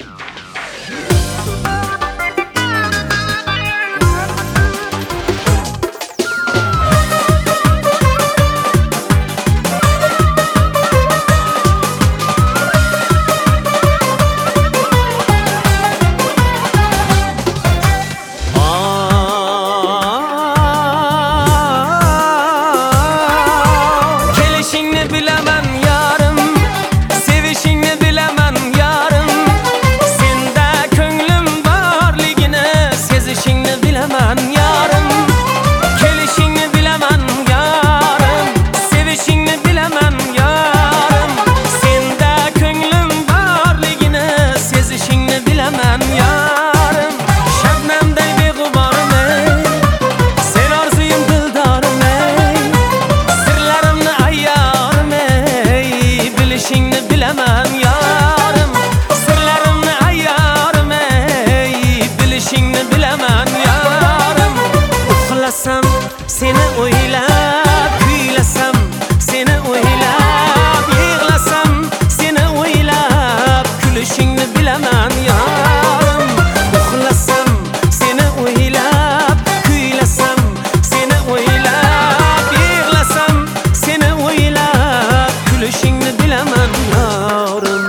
Seni o'ylab kuylasam, seni o'ylab yig'lasam, seni o'ylab kulishingni bilaman yorim. Uxlasam, seni o'ylab kuylasam, seni o'ylab yig'lasam, seni o'ylab kulishingni bilaman yorim.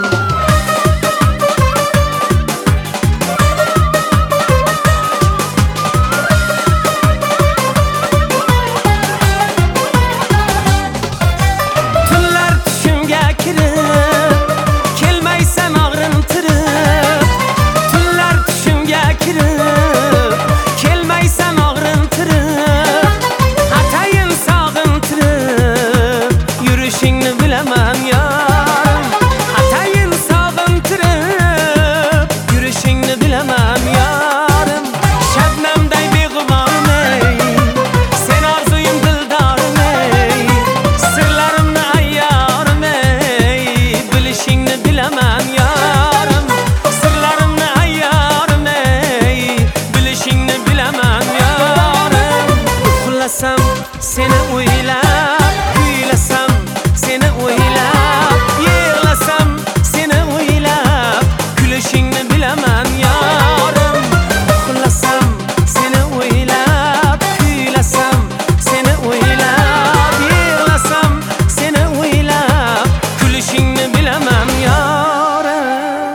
Seni o'ylab kuylasam, seni o'ylab yig'lasam, seni o'ylab kulishingni bilaman yorim. Uxlasam, seni o'ylab kuylasam, seni o'ylab yig'lasam, seni o'ylab kulishingni bilaman yorim.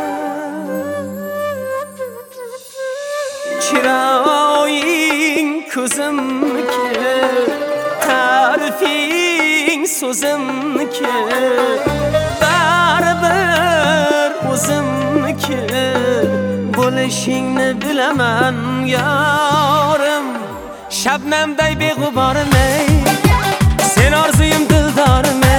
Chiroying ko'zimniki, ta'rifing so'zimniki, baribir o'zimniki bo'lishingni bilaman yorim. Shabnamday beg'uborim ey, sen orzuyim dildorim ey.